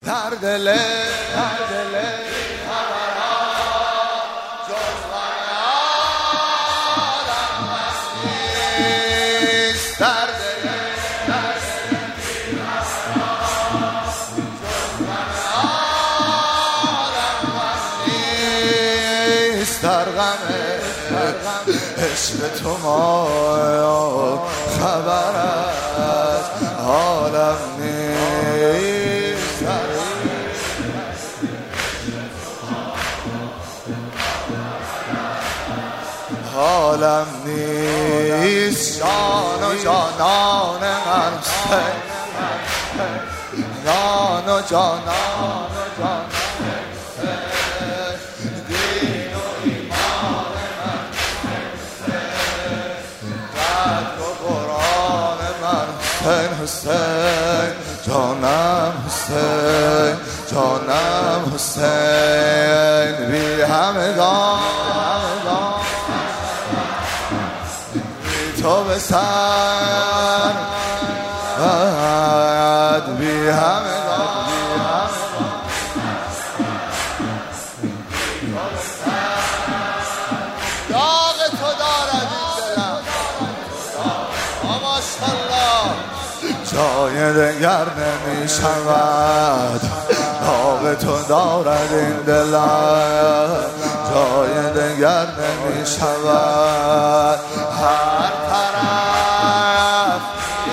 در دل در غم عشق تو ما خبر از حالم نیست حالم نیست جان و جانان من جان و جانان حسین جانم حسین جانم حسین بی همگان بی تو به سر بی همگان داغ تو دارد این دلم ماشاءالله جای دگر نمی شود داغ تو دارد این دلم جای دگر نمی شود هر طرف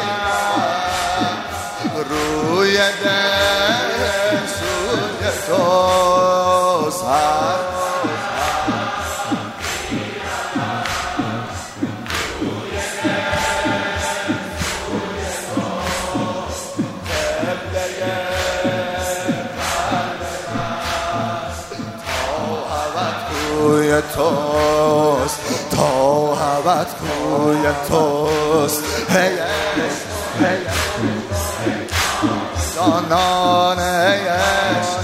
روی دل سوی توست کوی توست تا ابد کوی توست جانان